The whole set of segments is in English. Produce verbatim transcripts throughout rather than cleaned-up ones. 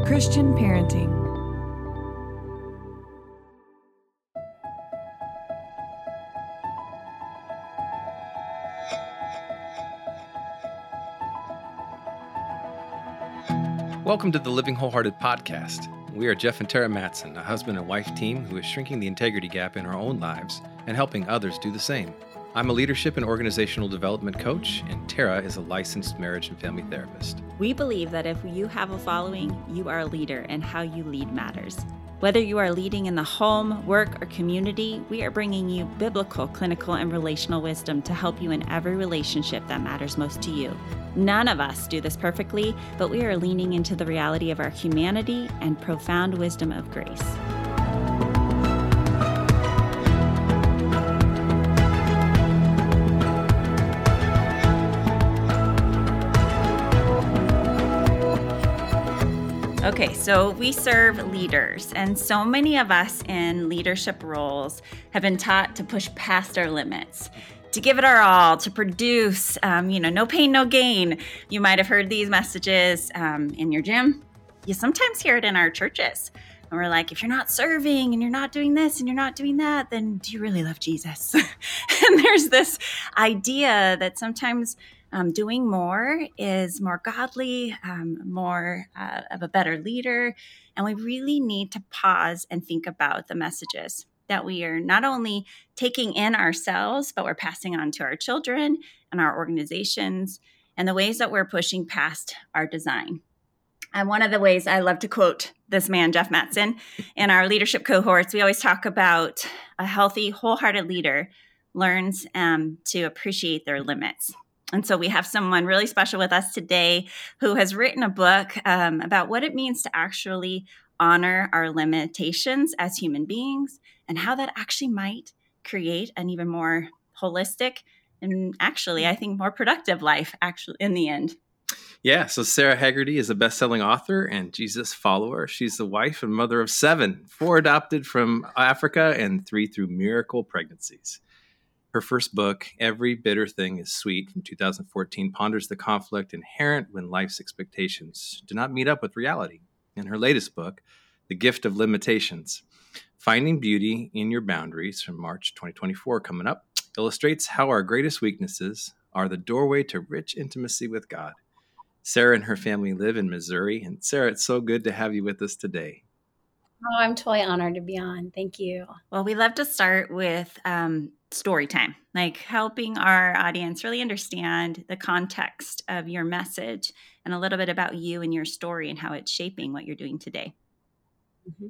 Christian Parenting. Welcome to the Living Wholehearted podcast. We are Jeff and Tara Matson, a husband and wife team who is shrinking the integrity gap in our own lives and helping others do the same. I'm a leadership and organizational development coach, and Tara is a licensed marriage and family therapist. We believe that if you have a following, you are a leader, and how you lead matters. Whether you are leading in the home, work, or community, we are bringing you biblical, clinical, and relational wisdom to help you in every relationship that matters most to you. None of us do this perfectly, but we are leaning into the reality of our humanity and profound wisdom of grace. Okay, so we serve leaders, and so many of us in leadership roles have been taught to push past our limits, to give it our all, to produce, um, you know, no pain, no gain. You might have heard these messages um, in your gym. You sometimes hear it in our churches. And we're like, if you're not serving and you're not doing this and you're not doing that, then do you really love Jesus? And there's this idea that sometimes Um, doing more is more godly, um, more uh, of a better leader. And we really need to pause and think about the messages that we are not only taking in ourselves, but we're passing on to our children and our organizations, and the ways that we're pushing past our design. And one of the ways I love to quote this man, Jeff Matson, in our leadership cohorts, we always talk about a healthy, wholehearted leader learns um, to appreciate their limits. And so we have someone really special with us today who has written a book um, about what it means to actually honor our limitations as human beings and how that actually might create an even more holistic and actually, I think, more productive life actually in the end. Yeah, so Sarah Haggerty is a best-selling author and Jesus follower. She's the wife and mother of seven, four adopted from Africa and three through miracle pregnancies. Her first book, Every Bitter Thing is Sweet, from two thousand fourteen, ponders the conflict inherent when life's expectations do not meet up with reality. And her latest book, The Gift of Limitations, Finding Beauty in Your Boundaries, from March twenty twenty-four, coming up, illustrates how our greatest weaknesses are the doorway to rich intimacy with God. Sarah and her family live in Missouri. And Sarah, it's so good to have you with us today. Oh, I'm totally honored to be on. Thank you. Well, we love to start with um, story time, like helping our audience really understand the context of your message and a little bit about you and your story and how it's shaping what you're doing today. Mm-hmm.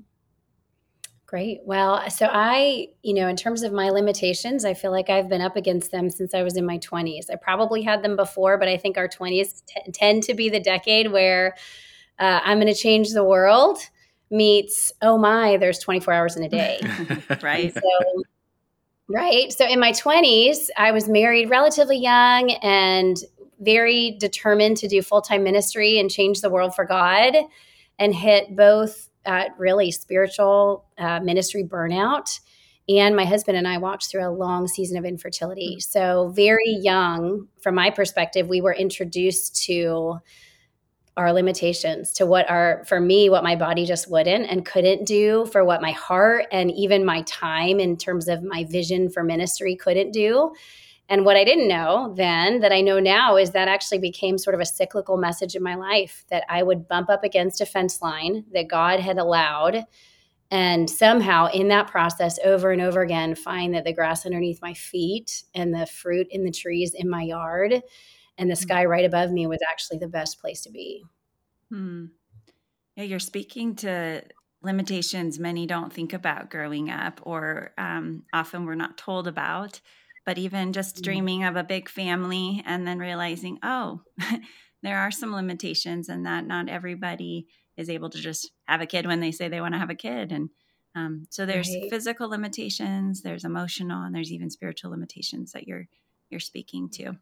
Great. Well, so I, you know, in terms of my limitations, I feel like I've been up against them since I was in my twenties. I probably had them before, but I think our twenties t- tend to be the decade where uh, I'm going to change the world meets, oh my, there's twenty-four hours in a day. Right. So, right. So in my twenties, I was married relatively young and very determined to do full-time ministry and change the world for God, and hit both uh, really spiritual uh, ministry burnout. And my husband and I walked through a long season of infertility. So very young, from my perspective, we were introduced to our limitations, to what our, for me, what my body just wouldn't and couldn't do, for what my heart and even my time in terms of my vision for ministry couldn't do. And what I didn't know then that I know now is that actually became sort of a cyclical message in my life, that I would bump up against a fence line that God had allowed. And somehow in that process, over and over again, find that the grass underneath my feet and the fruit in the trees in my yard and the sky right above me was actually the best place to be. Hmm. Yeah, you're speaking to limitations many don't think about growing up, or um, often we're not told about. But even just dreaming of a big family and then realizing, oh, there are some limitations, and that not everybody is able to just have a kid when they say they want to have a kid. And um, so there's Right. physical limitations, there's emotional, and there's even spiritual limitations that you're you're speaking to.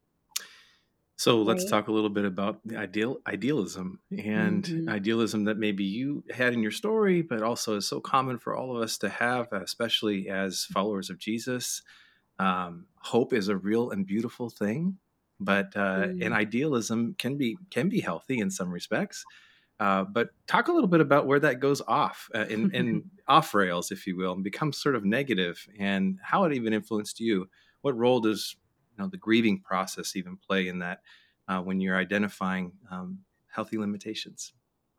So let's Right. talk a little bit about the ideal idealism and Mhm. idealism that maybe you had in your story, but also is so common for all of us to have, especially as followers of Jesus. Um, hope is a real and beautiful thing, but uh, Mm. and idealism can be can be healthy in some respects. Uh, but talk a little bit about where that goes off uh, in, in off rails, if you will, and becomes sort of negative, and how it even influenced you. What role does you know the grieving process even play in that uh, when you're identifying um, healthy limitations?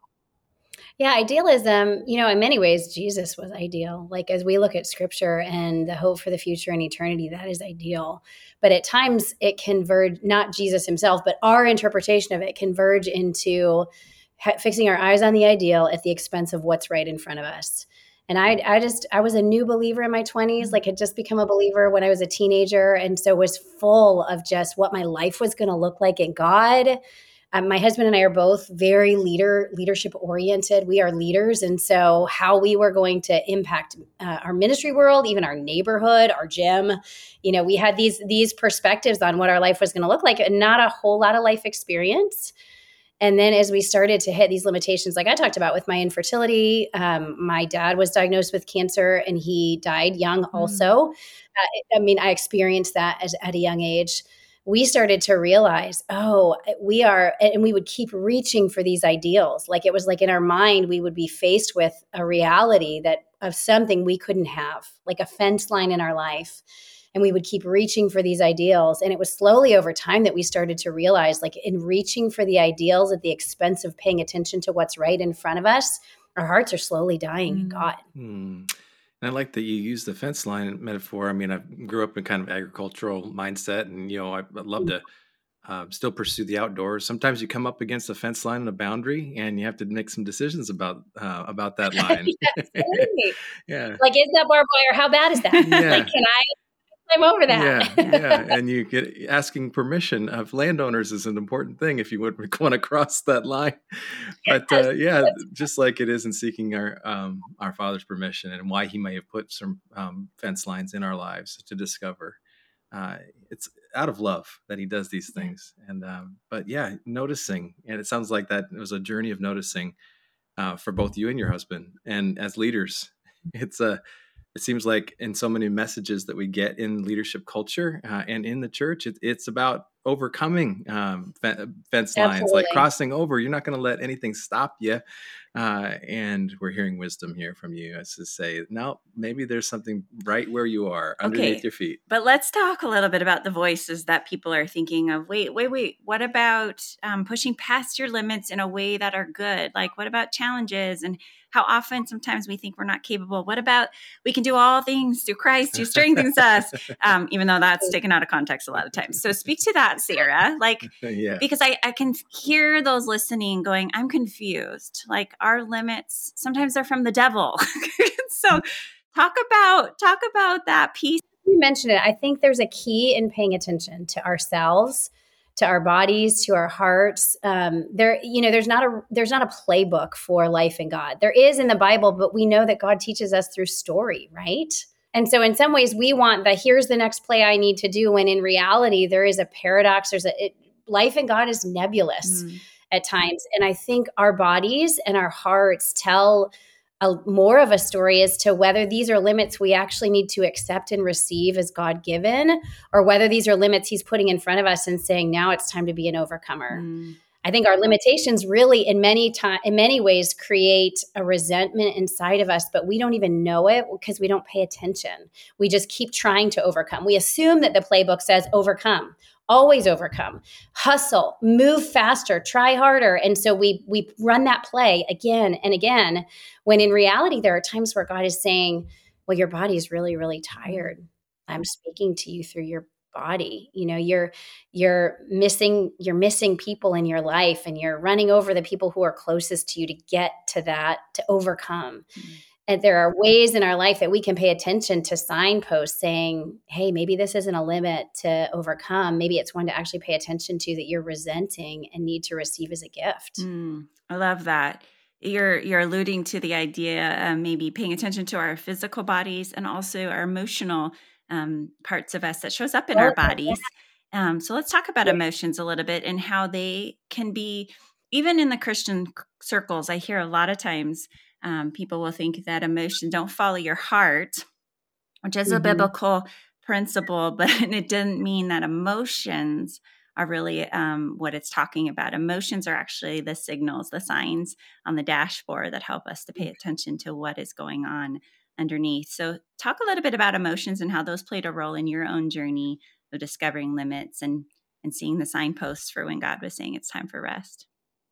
Yeah, idealism, you know, in many ways, Jesus was ideal. Like as we look at scripture and the hope for the future and eternity, that is ideal. But at times it can verge, not Jesus himself, but our interpretation of it can verge into ha- fixing our eyes on the ideal at the expense of what's right in front of us. And I, I just, I was a new believer in my twenties, like had just become a believer when I was a teenager. And so was full of just what my life was going to look like in God. Um, my husband and I are both very leader leadership oriented. We are leaders. And so how we were going to impact uh, our ministry world, even our neighborhood, our gym, you know, we had these, these perspectives on what our life was going to look like and not a whole lot of life experience. And then as we started to hit these limitations, like I talked about with my infertility, um, my dad was diagnosed with cancer and he died young also. Mm. Uh, I mean, I experienced that as, at a young age. We started to realize, oh, we are, and we would keep reaching for these ideals. Like it was like in our mind, we would be faced with a reality that of something we couldn't have, like a fence line in our life. And we would keep reaching for these ideals. And it was slowly over time that we started to realize, like in reaching for the ideals at the expense of paying attention to what's right in front of us, our hearts are slowly dying in God. Hmm. And I like that you use the fence line metaphor. I mean, I grew up in kind of agricultural mindset, and you know, I, I'd love to uh, still pursue the outdoors. Sometimes you come up against a fence line and a boundary, and you have to make some decisions about uh, about that line. Yes, really. Yeah, like is that barbed wire? How bad is that? Yeah. Like, can I? I'm over that. Yeah, yeah, and you get asking permission of landowners is an important thing if you would want to cross that line. But uh, yeah, just like it is in seeking our um, our Father's permission and why He may have put some um, fence lines in our lives to discover. Uh, it's out of love that He does these things. And um, but yeah, noticing, and it sounds like that it was a journey of noticing uh, for both you and your husband, and as leaders, it's a. It seems like in so many messages that we get in leadership culture uh, and in the church, it, it's about overcoming um, fe- fence lines, Absolutely. like crossing over. You're not going to let anything stop you. Uh, and we're hearing wisdom here from you as to say, no, maybe there's something right where you are underneath Okay, your feet. But let's talk a little bit about the voices that people are thinking of. Wait, wait, wait. What about um, pushing past your limits in a way that are good? Like, what about challenges? And how often sometimes we think we're not capable? What about we can do all things through Christ who strengthens us? Um, even though that's taken out of context a lot of times. So speak to that, Sarah. Like, Yeah. because I, I can hear those listening going, I'm confused. Like our limits, sometimes they're from the devil. So talk about, talk about that piece. You mentioned it. I think there's a key in paying attention to ourselves, to our bodies, to our hearts. Um, there, you know, there's not a there's not a playbook for life in God. There is in the Bible, but we know that God teaches us through story, right? And so, in some ways, we want the here's the next play I need to do. When in reality, there is a paradox. There's a it, life in God is nebulous mm. at times, and I think our bodies and our hearts tell A, more of a story as to whether these are limits we actually need to accept and receive as God given, or whether these are limits He's putting in front of us and saying, now it's time to be an overcomer. Mm. I think our limitations really in many time, in many ways create a resentment inside of us, but we don't even know it because we don't pay attention. We just keep trying to overcome. We assume that the playbook says overcome. Always overcome, hustle, move faster, try harder. And so we we run that play again and again, when in reality, there are times where God is saying, well, your body is really, really tired. I'm speaking to you through your body. You know, you're you're missing, you're missing people in your life, and you're running over the people who are closest to you to get to that, to overcome. Mm-hmm. And there are ways in our life that we can pay attention to signposts saying, hey, maybe this isn't a limit to overcome. Maybe it's one to actually pay attention to that you're resenting and need to receive as a gift. Mm, I love that. You're you're alluding to the idea of maybe paying attention to our physical bodies and also our emotional um, parts of us that shows up in our bodies. Um, so let's talk about emotions a little bit and how they can be, even in the Christian circles, I hear a lot of times Um, people will think that emotion don't follow your heart, which is mm-hmm. a biblical principle, but it didn't mean that emotions are really um, what it's talking about. Emotions are actually the signals, the signs on the dashboard that help us to pay attention to what is going on underneath. So talk a little bit about emotions and how those played a role in your own journey of discovering limits and, and seeing the signposts for when God was saying it's time for rest.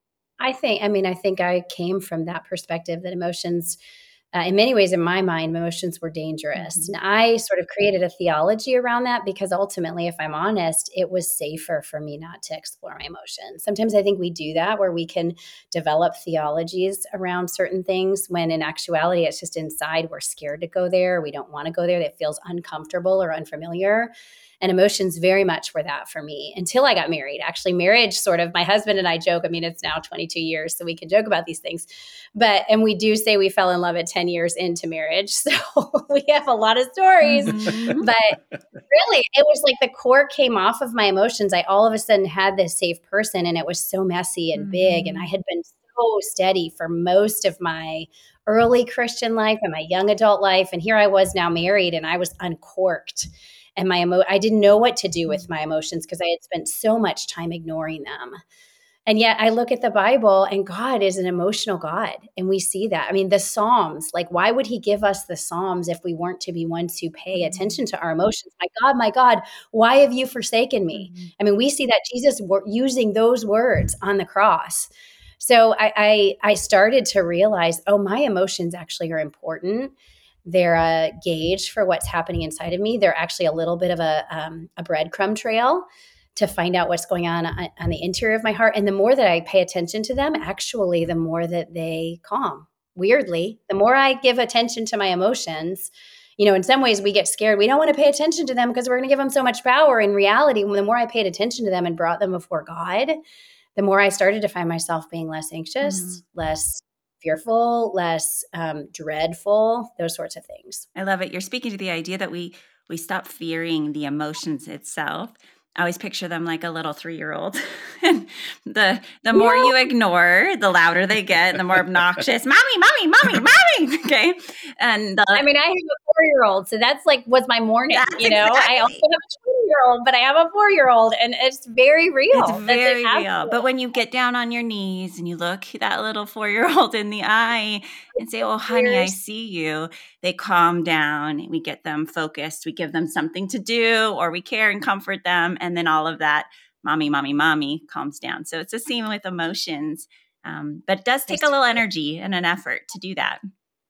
I think, I mean, I think I came from that perspective that emotions, uh, in many ways, in my mind, emotions were dangerous. Mm-hmm. And I sort of created a theology around that because ultimately, if I'm honest, it was safer for me not to explore my emotions. Sometimes I think we do that where we can develop theologies around certain things when in actuality, it's just inside. We're scared to go there. We don't want to go there. That feels uncomfortable or unfamiliar. And emotions very much were that for me until I got married. Actually, marriage sort of, my husband and I joke, I mean, it's now twenty-two years, so we can joke about these things. But, and we do say we fell in love at ten years into marriage. So we have a lot of stories. Mm-hmm. But really, it was like the core came off of my emotions. I all of a sudden had this safe person, and it was so messy and mm-hmm. big. And I had been so steady for most of my early Christian life and my young adult life. And here I was now married, and I was uncorked. And my emo- I didn't know what to do with my emotions because I had spent so much time ignoring them. And yet I look at the Bible, and God is an emotional God. And we see that. I mean, the Psalms, like, why would he give us the Psalms if we weren't to be ones who pay attention to our emotions? My God, my God, why have you forsaken me? Mm-hmm. I mean, we see that Jesus were using those words on the cross. So I, I, I started to realize, oh, my emotions actually are important. They're a gauge for what's happening inside of me. They're actually a little bit of a, um, a breadcrumb trail to find out what's going on, on on the interior of my heart. And the more that I pay attention to them, actually, the more that they calm. Weirdly, the more I give attention to my emotions, you know, in some ways we get scared. We don't want to pay attention to them because we're going to give them so much power. In reality, the more I paid attention to them and brought them before God, the more I started to find myself being less anxious, mm-hmm. less fearful, less um, dreadful, those sorts of things. I love it. You're speaking to the idea that we we stop fearing the emotions itself. I always picture them like a little three-year-old. And the the more yeah. you ignore, the louder they get, and the more obnoxious, mommy, mommy, mommy, mommy. Okay. And the, I mean, I have a four-year-old, so that's like was my morning. You know, exactly. I also have a two-year-old, but I have a four-year-old, and it's very real. It's very real. But when you get down on your knees and you look that little four-year-old in the eye and say, "Oh, honey, I see you," they calm down. We get them focused. We give them something to do, or we care and comfort them, and then all of that, mommy, mommy, mommy, calms down. So it's the same with emotions, um, but it does take a little energy and an effort to do that.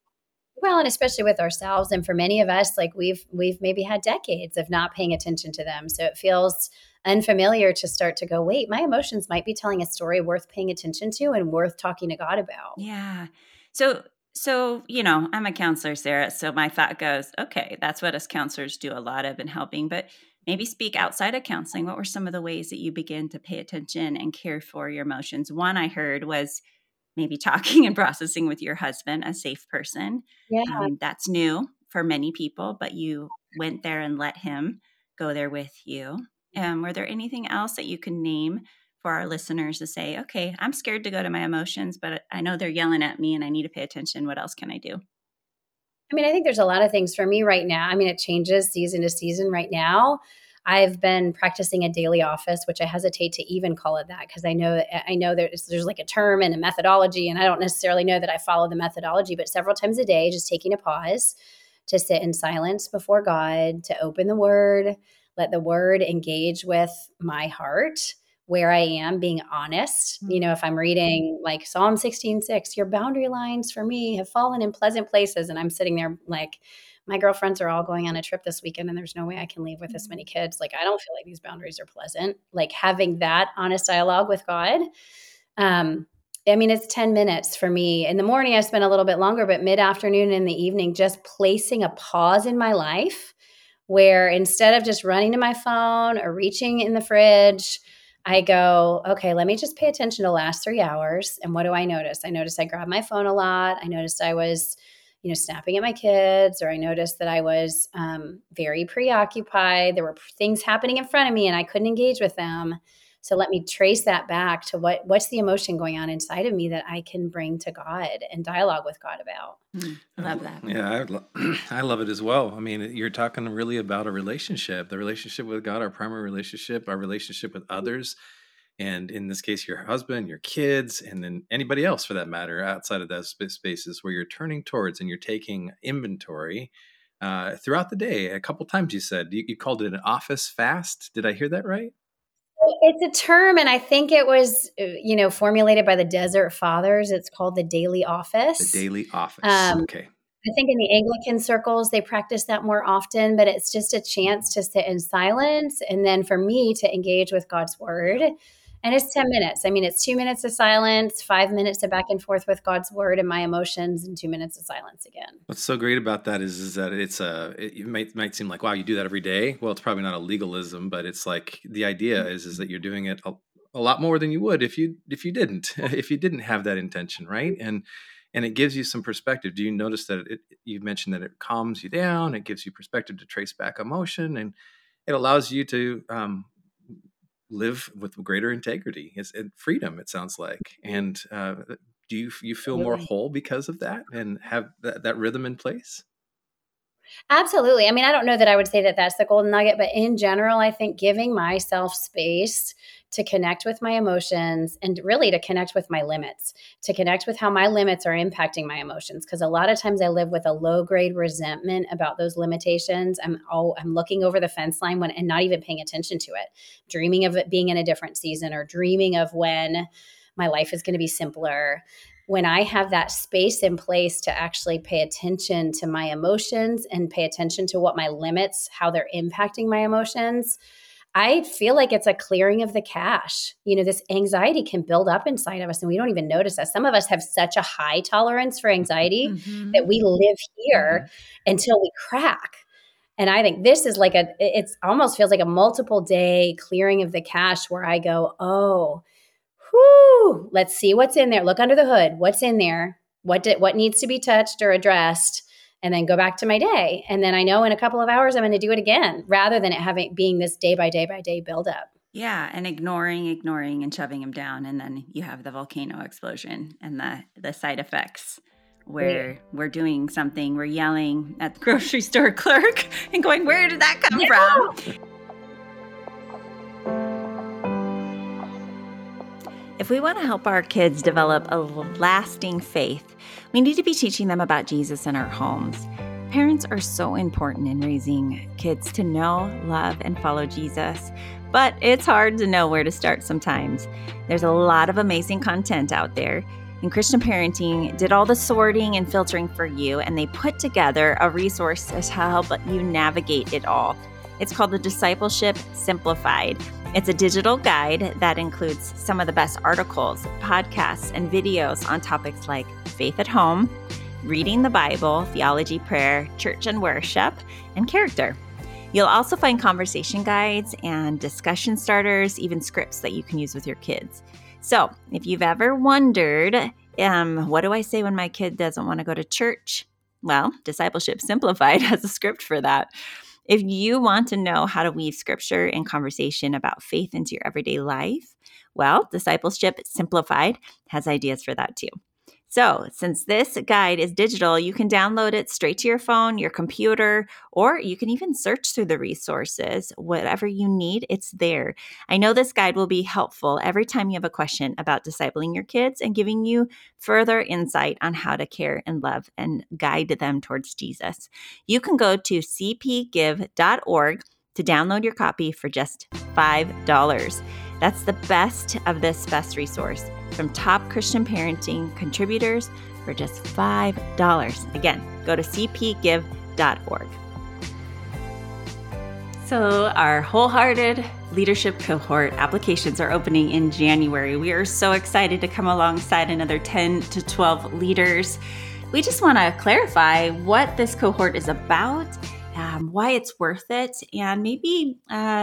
Well, and especially with ourselves, and for many of us, like we've we've maybe had decades of not paying attention to them, so it feels unfamiliar to start to go, wait, my emotions might be telling a story worth paying attention to and worth talking to God about. Yeah. So, so you know, I'm a counselor, Sarah. So my thought goes, okay, that's what us counselors do a lot of in helping, but maybe speak outside of counseling. What were some of the ways that you begin to pay attention and care for your emotions? One I heard was maybe talking and processing with your husband, a safe person. Yeah. Um, that's new for many people, but you went there and let him go there with you. Um, were there anything else that you can name for our listeners to say, okay, I'm scared to go to my emotions, but I know they're yelling at me and I need to pay attention. What else can I do? I mean, I think there's a lot of things for me right now. I mean, it changes season to season right now. I've been practicing a daily office, which I hesitate to even call it that because I know I know there's there's like a term and a methodology, and I don't necessarily know that I follow the methodology, but several times a day, just taking a pause to sit in silence before God, to open the Word, let the Word engage with my heart, where I am, being honest. You know, if I'm reading like Psalm sixteen six, your boundary lines for me have fallen in pleasant places, and I'm sitting there like, my girlfriends are all going on a trip this weekend and there's no way I can leave with this many kids. Like, I don't feel like these boundaries are pleasant. Like having that honest dialogue with God. Um, I mean, it's ten minutes for me. In the morning, I spend a little bit longer, but mid-afternoon and in the evening, just placing a pause in my life where instead of just running to my phone or reaching in the fridge, I go, okay, let me just pay attention to the last three hours. And what do I notice? I noticed I grabbed my phone a lot. I noticed I was you know, snapping at my kids, or I noticed that I was um, very preoccupied. There were things happening in front of me and I couldn't engage with them. So let me trace that back to what what's the emotion going on inside of me that I can bring to God and dialogue with God about. Mm, I love that. Yeah, I, lo- I love it as well. I mean, you're talking really about a relationship, the relationship with God, our primary relationship, our relationship with others. And in this case, your husband, your kids, and then anybody else for that matter, outside of those sp- spaces where you're turning towards and you're taking inventory uh, throughout the day. A couple times you said, you, you called it an office fast. Did I hear that right? It's a term, and I think it was, uh, you know, formulated by the Desert Fathers. It's called the daily office. The daily office. Um, Okay. I think in the Anglican circles, they practice that more often, but it's just a chance to sit in silence. And then for me to engage with God's word. And it's ten minutes. I mean, it's two minutes of silence, five minutes of back and forth with God's word and my emotions, and two minutes of silence again. What's so great about that is, is that it's a, it, it might, might seem like, wow, you do that every day. Well, it's probably not a legalism, but it's like the idea is, is that you're doing it a, a lot more than you would if you, if you didn't, if you didn't have that intention. Right. And, and it gives you some perspective. Do you notice that it, you mentioned that it calms you down? It gives you perspective to trace back emotion, and it allows you to, um, live with greater integrity and freedom, it sounds like. And uh, do you you feel more whole because of that and have that, that rhythm in place? Absolutely. I mean, I don't know that I would say that that's the golden nugget, but in general, I think giving myself space to connect with my emotions and really to connect with my limits, to connect with how my limits are impacting my emotions. Because a lot of times I live with a low grade resentment about those limitations. I'm oh, I'm looking over the fence line when and not even paying attention to it, dreaming of it being in a different season or dreaming of when my life is going to be simpler. When I have that space in place to actually pay attention to my emotions and pay attention to what my limits, how they're impacting my emotions, I feel like it's a clearing of the cache. You know, this anxiety can build up inside of us and we don't even notice that. Some of us have such a high tolerance for anxiety mm-hmm. that we live here mm-hmm. until we crack. And I think this is like a, it's almost feels like a multiple day clearing of the cache where I go, oh, whoo, let's see what's in there. Look under the hood. What's in there? What did, what needs to be touched or addressed? And then go back to my day. And then I know in a couple of hours, I'm going to do it again, rather than it having being this day by day by day buildup. Yeah. And ignoring, ignoring and shoving them down. And then you have the volcano explosion and the, the side effects where yeah. we're doing something, we're yelling at the grocery store clerk and going, where did that come yeah. from? If we want to help our kids develop a lasting faith, we need to be teaching them about Jesus in our homes. Parents are so important in raising kids to know, love, and follow Jesus, but it's hard to know where to start sometimes. There's a lot of amazing content out there, and Christian Parenting did all the sorting and filtering for you, and they put together a resource to help you navigate it all. It's called the Discipleship Simplified. It's a digital guide that includes some of the best articles, podcasts, and videos on topics like faith at home, reading the Bible, theology, prayer, church and worship, and character. You'll also find conversation guides and discussion starters, even scripts that you can use with your kids. So if you've ever wondered, um, what do I say when my kid doesn't want to go to church? Well, Discipleship Simplified has a script for that. If you want to know how to weave scripture and conversation about faith into your everyday life, well, Discipleship Simplified has ideas for that too. So since this guide is digital, you can download it straight to your phone, your computer, or you can even search through the resources. Whatever you need, it's there. I know this guide will be helpful every time you have a question about discipling your kids and giving you further insight on how to care and love and guide them towards Jesus. You can go to c p give dot org to download your copy for just five dollars. That's the best of this best resource from top Christian parenting contributors for just five dollars. Again, go to c p give dot org. So our Wholehearted Leadership Cohort applications are opening in January. We are so excited to come alongside another ten to twelve leaders. We just want to clarify what this cohort is about, Um, why it's worth it, and maybe um,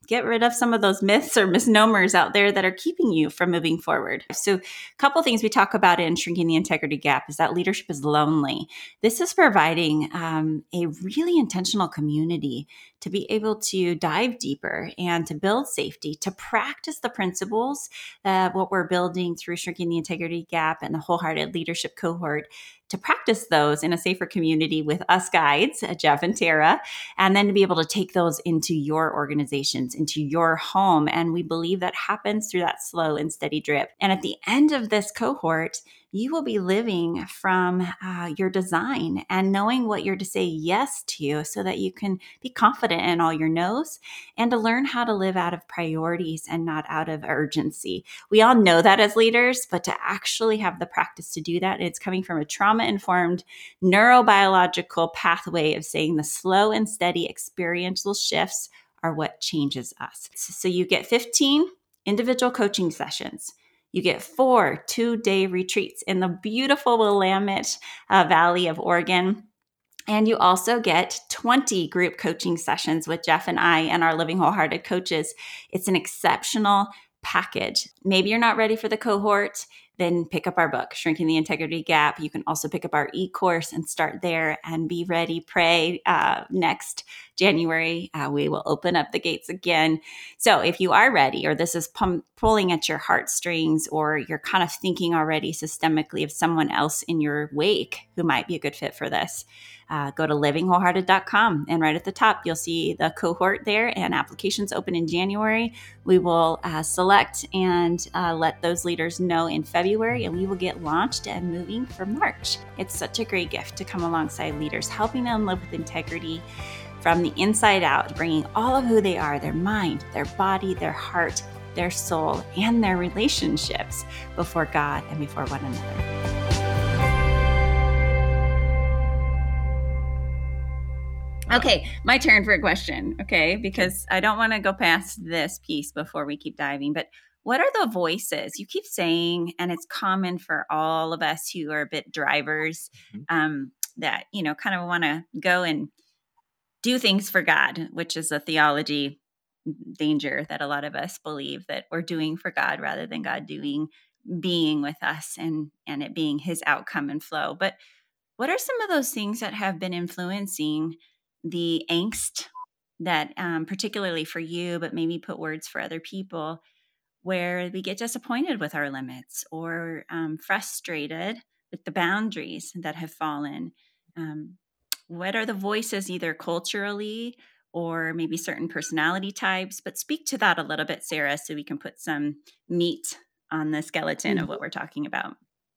get rid of some of those myths or misnomers out there that are keeping you from moving forward. So a couple things we talk about in Shrinking the Integrity Gap is that leadership is lonely. This is providing um, a really intentional community to be able to dive deeper and to build safety, to practice the principles, uh, what we're building through Shrinking the Integrity Gap and the Wholehearted Leadership Cohort, to practice those in a safer community with us guides, Jeff and Tara, and then to be able to take those into your organizations, into your home. And we believe that happens through that slow and steady drip. And at the end of this cohort, you will be living from uh, your design and knowing what you're to say yes to so that you can be confident in all your no's and to learn how to live out of priorities and not out of urgency. We all know that as leaders, but to actually have the practice to do that, it's coming from a trauma-informed neurobiological pathway of saying the slow and steady experiential shifts are what changes us. So you get fifteen individual coaching sessions. You get four two-day retreats in the beautiful Willamette uh, Valley of Oregon. And you also get twenty group coaching sessions with Jeff and I and our Living Wholehearted coaches. It's an exceptional package. Maybe you're not ready for the cohort, then pick up our book, Shrinking the Integrity Gap. You can also pick up our e-course and start there and be ready. Pray uh, next January, uh, we will open up the gates again. So if you are ready, or this is pum- pulling at your heartstrings, or you're kind of thinking already systemically of someone else in your wake who might be a good fit for this, Uh, go to living wholehearted dot com, and right at the top, you'll see the cohort there, and applications open in January. We will uh, select and uh, let those leaders know in February, and we will get launched and moving for March. It's such a great gift to come alongside leaders, helping them live with integrity from the inside out, bringing all of who they are, their mind, their body, their heart, their soul, and their relationships before God and before one another. Okay, my turn for a question, okay? Because I don't want to go past this piece before we keep diving, but what are the voices? You keep saying, and it's common for all of us who are a bit drivers, um, that, you know, kind of want to go and do things for God, which is a theology danger that a lot of us believe that we're doing for God rather than God doing, being with us and, and it being his outcome and flow. But what are some of those things that have been influencing the angst that um, particularly for you, but maybe put words for other people, where we get disappointed with our limits or um, frustrated with the boundaries that have fallen? Um, what are the voices, either culturally or maybe certain personality types? But speak to that a little bit, Sarah, so we can put some meat on the skeleton mm-hmm. of what we're talking about.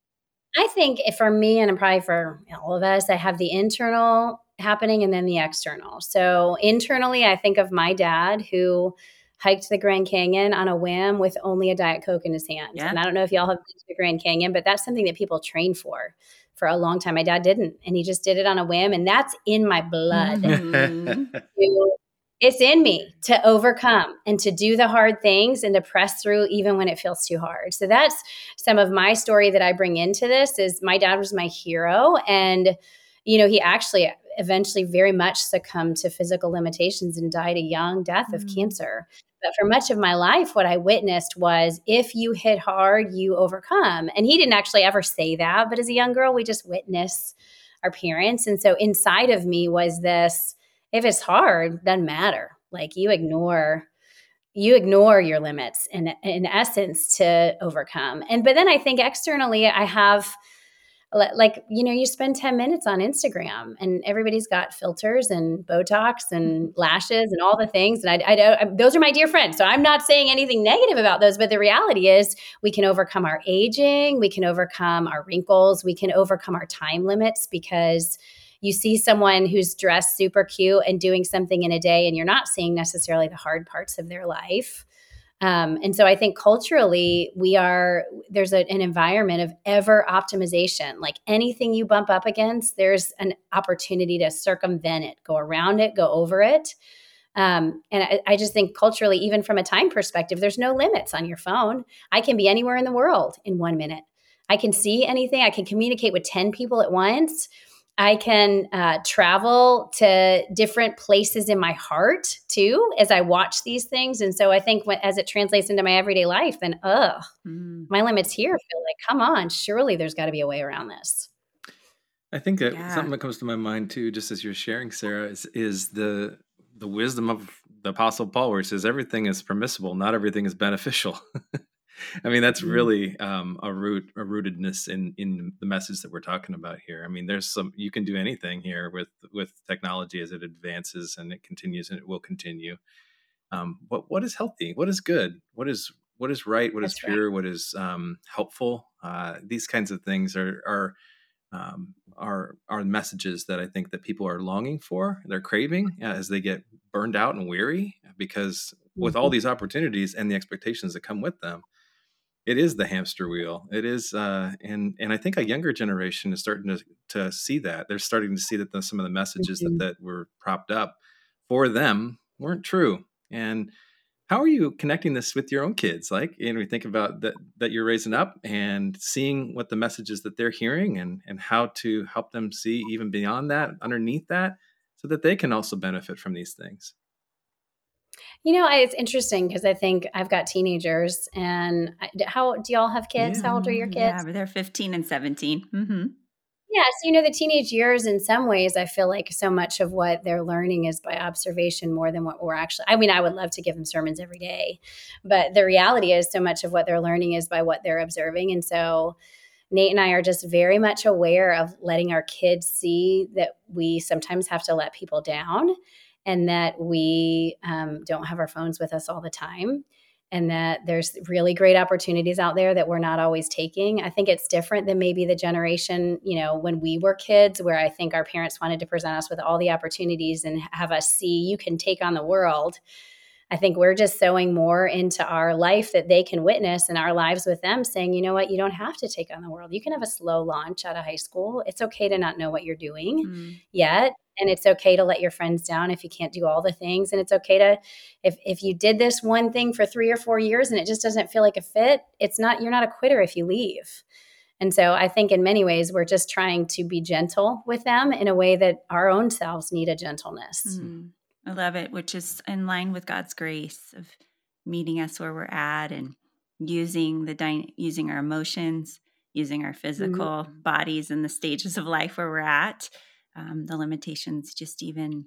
I think for me, and probably for all of us, I have the internal happening and then the external. So internally, I think of my dad who hiked the Grand Canyon on a whim with only a Diet Coke in his hand. Yeah. And I don't know if y'all have been to the Grand Canyon, but that's something that people train for for a long time. My dad didn't, and he just did it on a whim. And that's in my blood. Mm-hmm. It's in me to overcome and to do the hard things and to press through even when it feels too hard. So that's some of my story that I bring into this. Is my dad was my hero. And, you know, he actually eventually very much succumbed to physical limitations and died a young death mm-hmm. of cancer. But for much of my life, what I witnessed was, if you hit hard, you overcome. And he didn't actually ever say that. But as a young girl, we just witness our parents. And so inside of me was this, if it's hard, doesn't matter. Like you ignore, you ignore your limits in, in essence to overcome. And, but then I think externally I have, like, you know, you spend ten minutes on Instagram and everybody's got filters and Botox and lashes and all the things. And I, I don't, those are my dear friends. So I'm not saying anything negative about those, but the reality is we can overcome our aging. We can overcome our wrinkles. We can overcome our time limits, because you see someone who's dressed super cute and doing something in a day, and you're not seeing necessarily the hard parts of their life. Um, and so I think culturally we are, there's a, an environment of ever optimization. Like anything you bump up against, there's an opportunity to circumvent it, go around it, go over it. Um, and I, I just think culturally, even from a time perspective, there's no limits on your phone. I can be anywhere in the world in one minute. I can see anything. I can communicate with ten people at once. I can uh, travel to different places in my heart too as I watch these things. And so I think when, as it translates into my everyday life, then, ugh, mm. my limits here feel like, come on, surely there's got to be a way around this. I think that yeah. something that comes to my mind too, just as you're sharing, Sarah, is, is the the wisdom of the Apostle Paul, where he says everything is permissible, not everything is beneficial. I mean, that's really um, a root, a rootedness in in the message that we're talking about here. I mean, there's some, you can do anything here with with technology as it advances, and it continues, and it will continue. Um, but what is healthy? What is good? What is what is right? What that's is pure? Right. What is um, helpful? Uh, these kinds of things are are um, are are messages that I think that people are longing for. They're craving uh, as they get burned out and weary, because with all these opportunities and the expectations that come with them, it is the hamster wheel. It is, uh, and and I think a younger generation is starting to to see that. They're starting to see that the, some of the messages mm-hmm. that, that were propped up for them weren't true. And how are you connecting this with your own kids? Like, you know, we think about that that you're raising up and seeing what the messages that they're hearing, and and how to help them see even beyond that, underneath that, so that they can also benefit from these things. You know, it's interesting because I think I've got teenagers, and I, how do y'all have kids? Yeah. How old are your kids? Yeah, but they're fifteen and seventeen. Mm-hmm. Yeah. So, you know, the teenage years, in some ways, I feel like so much of what they're learning is by observation more than what we're actually, I mean, I would love to give them sermons every day, but the reality is so much of what they're learning is by what they're observing. And so Nate and I are just very much aware of letting our kids see that we sometimes have to let people down, and that we um, don't have our phones with us all the time, and that there's really great opportunities out there that we're not always taking. I think it's different than maybe the generation, you know, when we were kids, where I think our parents wanted to present us with all the opportunities and have us see, you can take on the world. I think we're just sowing more into our life that they can witness, and our lives with them, saying, you know what, you don't have to take on the world. You can have a slow launch out of high school. It's okay to not know what you're doing mm. yet. And it's okay to let your friends down if you can't do all the things. And it's okay to, if if you did this one thing for three or four years and it just doesn't feel like a fit, it's not, you're not a quitter if you leave. And so I think in many ways, we're just trying to be gentle with them in a way that our own selves need a gentleness. Mm-hmm. I love it, which is in line with God's grace of meeting us where we're at, and using the dy- using our emotions, using our physical mm-hmm. bodies and the stages of life where we're at. Um, the limitations, just even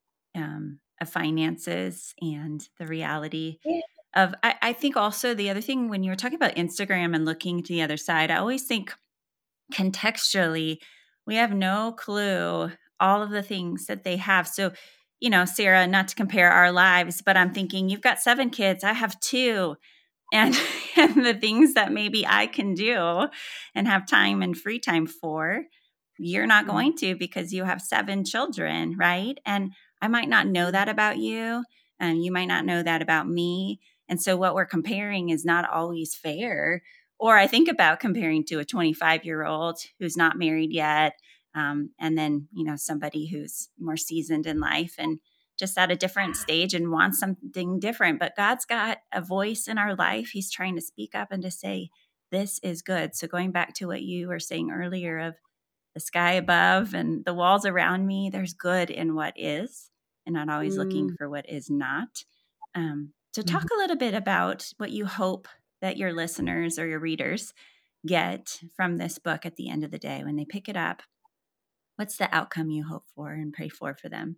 um, of finances, and the reality yeah. of, I, I think also the other thing, when you were talking about Instagram and looking to the other side, I always think contextually, we have no clue all of the things that they have. So, you know, Sarah, not to compare our lives, but I'm thinking you've got seven kids, I have two. And, and the things that maybe I can do and have time and free time for, you're not going to, because you have seven children, right? And I might not know that about you, and you might not know that about me. And so what we're comparing is not always fair. Or I think about comparing to a twenty-five-year-old who's not married yet, um, and then, you know, somebody who's more seasoned in life and just at a different stage and wants something different. But God's got a voice in our life. He's trying to speak up and to say, this is good. So going back to what you were saying earlier of the sky above and the walls around me, there's good in what is, and not always mm. looking for what is not. Um, so talk mm-hmm. a little bit about what you hope that your listeners or your readers get from this book at the end of the day. When they pick it up, what's the outcome you hope for and pray for for them?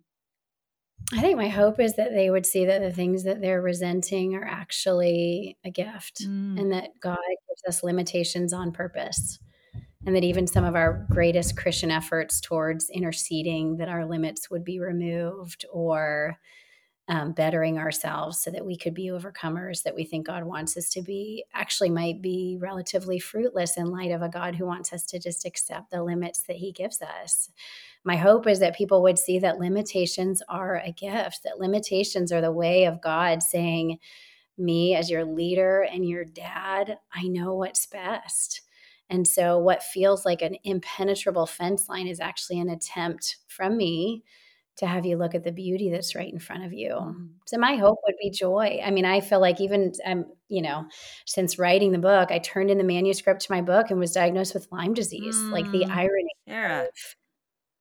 I think my hope is that they would see that the things that they're resenting are actually a gift, mm. and that God gives us limitations on purpose. And that even some of our greatest Christian efforts towards interceding, that our limits would be removed, or um, bettering ourselves so that we could be overcomers that we think God wants us to be, actually might be relatively fruitless in light of a God who wants us to just accept the limits that he gives us. My hope is that people would see that limitations are a gift, that limitations are the way of God saying, me as your leader and your dad, I know what's best. And so what feels like an impenetrable fence line is actually an attempt from me to have you look at the beauty that's right in front of you. Mm-hmm. So my hope would be joy. I mean, I feel like even, um, you know, since writing the book, I turned in the manuscript to my book and was diagnosed with Lyme disease. Mm. Like the irony yeah. of,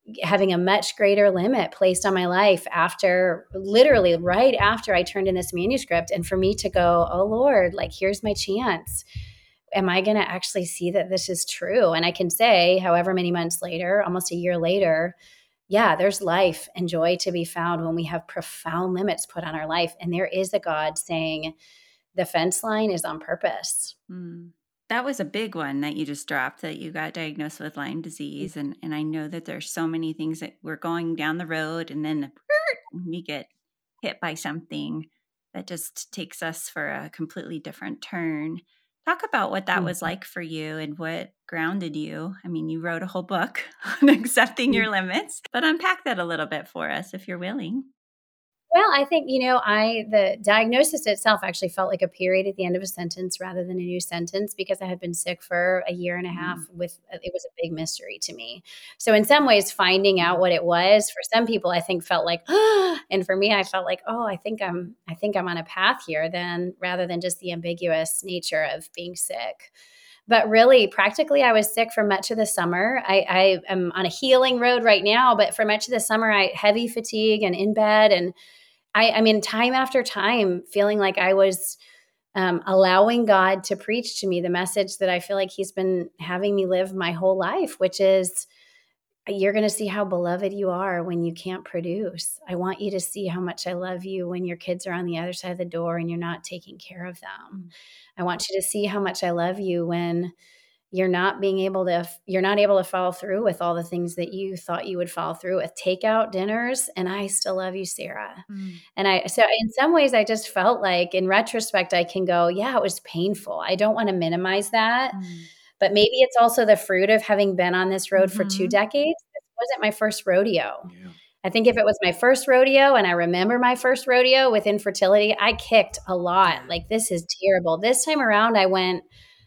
having a much greater limit placed on my life after literally right after I turned in this manuscript. And for me to go, oh Lord, like, here's my chance. Am I going to actually see that this is true? And I can say, however many months later, almost a year later, yeah, there's life and joy to be found when we have profound limits put on our life. And there is a God saying the fence line is on purpose. Mm. That was a big one that you just dropped, that you got diagnosed with Lyme disease. And, and I know that there's so many things that we're going down the road and then we get hit by something that just takes us for a completely different turn. Talk about what that was like for you and what grounded you. I mean, you wrote a whole book on accepting your limits, but unpack that a little bit for us if you're willing. Well, I think, you know, I, the diagnosis itself actually felt like a period at the end of a sentence rather than a new sentence, because I had been sick for a year and a half with, it was a big mystery to me. So in some ways, finding out what it was for some people, I think felt like, ah, and for me, I felt like, oh, I think I'm, I think I'm on a path here then, rather than just the ambiguous nature of being sick. But really, practically, I was sick for much of the summer. I, I am on a healing road right now, but for much of the summer, I heavy fatigue and in bed. And I, I mean, time after time, feeling like I was um, allowing God to preach to me the message that I feel like he's been having me live my whole life, which is, you're going to see how beloved you are when you can't produce. I want you to see how much I love you when your kids are on the other side of the door and you're not taking care of them. I want you to see how much I love you when you're not being able to, you're not able to follow through with all the things that you thought you would follow through with, takeout dinners. And I still love you, Sarah. Mm. And I, so in some ways I just felt like, in retrospect, I can go, yeah, it was painful. I don't want to minimize that, mm. but maybe it's also the fruit of having been on this road mm-hmm. for two decades. This wasn't my first rodeo. Yeah. I think if it was my first rodeo, and I remember my first rodeo with infertility, I kicked a lot. Like, this is terrible. This time around, I went,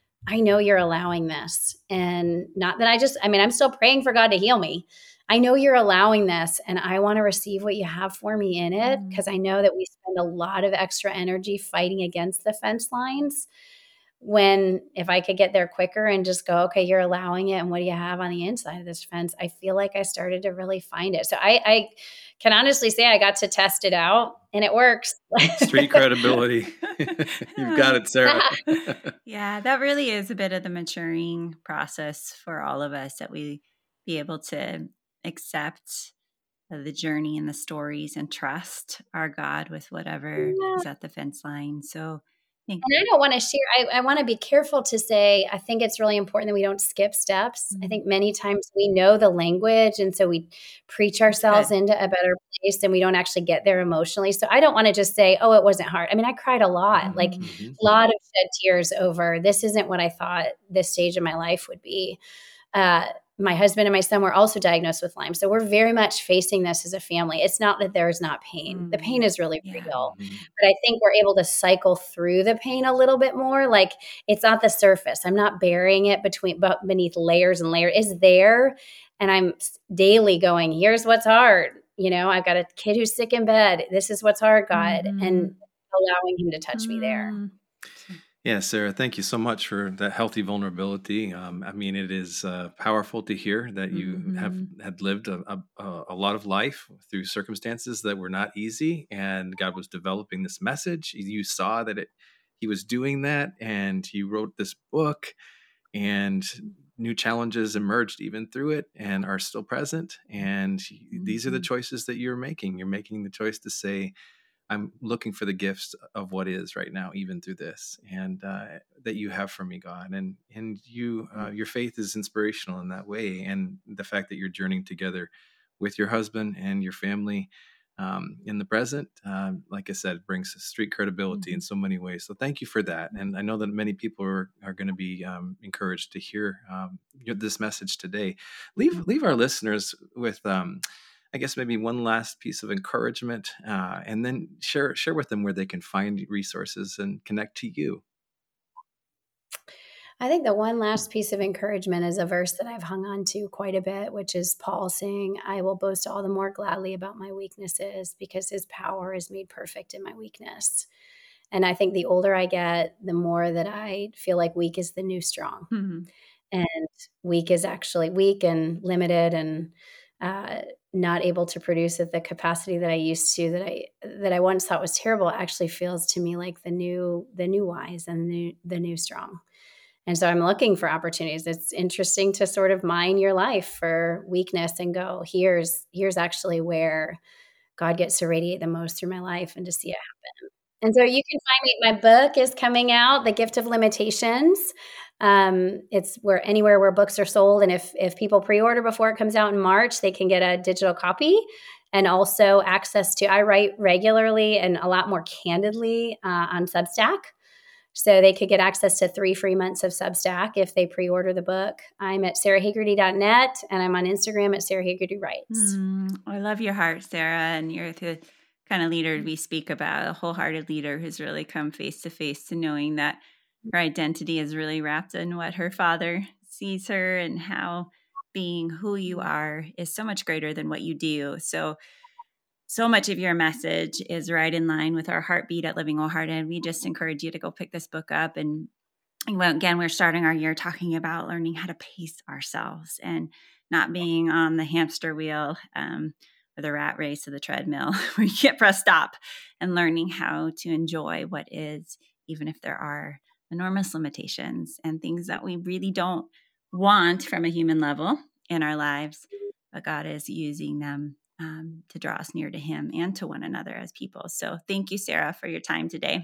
I know you're allowing this. And not that I just, I mean, I'm still praying for God to heal me. I know you're allowing this, and I want to receive what you have for me in it, because mm. I know that we spend a lot of extra energy fighting against the fence lines, when if I could get there quicker and just go, okay, you're allowing it, and what do you have on the inside of this fence? I feel like I started to really find it. So I, I can honestly say I got to test it out, and it works. Street credibility. You've got it, Sarah. Yeah, that really is a bit of the maturing process for all of us, that we be able to accept the journey and the stories and trust our God with whatever yeah. is at the fence line. So And I don't want to share, I, I want to be careful to say, I think it's really important that we don't skip steps. Mm-hmm. I think many times we know the language, and so we preach ourselves Good. into a better place, and we don't actually get there emotionally. So I don't want to just say, oh, it wasn't hard. I mean, I cried a lot, mm-hmm. like a lot of shed tears over, this isn't what I thought this stage of my life would be. Uh, my husband and my son were also diagnosed with Lyme. So we're very much facing this as a family. It's not that there is not pain. Mm-hmm. The pain is really yeah. real. Mm-hmm. But I think we're able to cycle through the pain a little bit more. Like, it's not the surface. I'm not burying it between but beneath layers and layers. It's there. And I'm daily going, here's what's hard. You know, I've got a kid who's sick in bed. This is what's hard, God. Mm-hmm. And allowing him to touch mm-hmm. me there. Yeah, Sarah, thank you so much for that healthy vulnerability. Um, I mean, it is uh, powerful to hear that you mm-hmm. have had lived a, a, a lot of life through circumstances that were not easy, and God was developing this message. You saw that it, He was doing that, and you wrote this book, and new challenges emerged even through it and are still present. And mm-hmm. these are the choices that you're making. You're making the choice to say, I'm looking for the gifts of what is right now, even through this, and uh, that you have for me, God. And and you, uh, your faith is inspirational in that way. And the fact that you're journeying together with your husband and your family um, in the present, uh, like I said, brings street credibility mm-hmm. in so many ways. So thank you for that. And I know that many people are, are going to be um, encouraged to hear um, this message today. Leave, leave our listeners with um, I guess maybe one last piece of encouragement, uh, and then share share with them where they can find resources and connect to you. I think the one last piece of encouragement is a verse that I've hung on to quite a bit, which is Paul saying, I will boast all the more gladly about my weaknesses, because his power is made perfect in my weakness. And I think the older I get, the more that I feel like weak is the new strong. Mm-hmm. And weak is actually weak and limited and uh, not able to produce at the capacity that I used to, that I that I once thought was terrible, actually feels to me like the new the new wise and the new, the new strong. And so I'm looking for opportunities. It's interesting to sort of mine your life for weakness and go, here's here's actually where God gets to radiate the most through my life, and to see it happen. And so you can find me. My book is coming out, The Gift of Limitations. Um, it's where anywhere where books are sold, and if if people pre-order before it comes out in March, they can get a digital copy, and also access to. I write regularly and a lot more candidly uh, on Substack, so they could get access to three free months of Substack if they pre-order the book. I'm at sarah hagerty dot net, and I'm on Instagram at Sarah Hagerty Writes. Mm, I love your heart, Sarah, and you're the kind of leader we speak about, a wholehearted leader who's really come face to face to knowing that her identity is really wrapped in what her father sees her, and how being who you are is so much greater than what you do. So, so much of your message is right in line with our heartbeat at Living Wholehearted. We just encourage you to go pick this book up. And well, again, we're starting our year talking about learning how to pace ourselves and not being on the hamster wheel um, or the rat race or the treadmill where you can't press stop, and learning how to enjoy what is, even if there are enormous limitations and things that we really don't want from a human level in our lives, but God is using them um, to draw us near to Him and to one another as people. So thank you, Sarah, for your time today.